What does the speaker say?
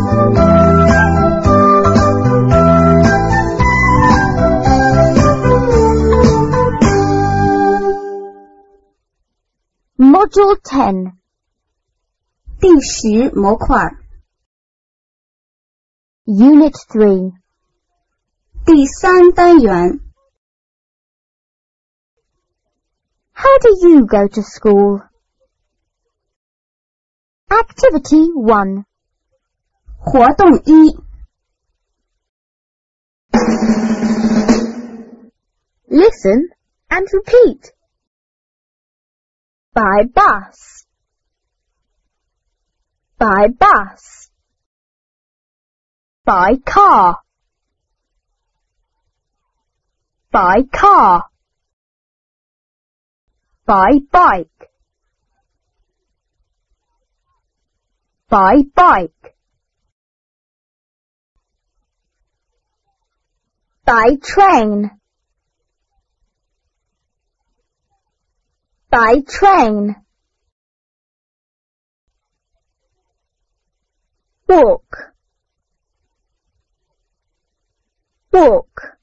Module 10 第10模块 Unit 3 第3单元 How do you go to school? Activity 1 活动1 Listen and repeat. By bus. By bus. By car. By car. By bike. By bike. By train. By train. Walk. Walk.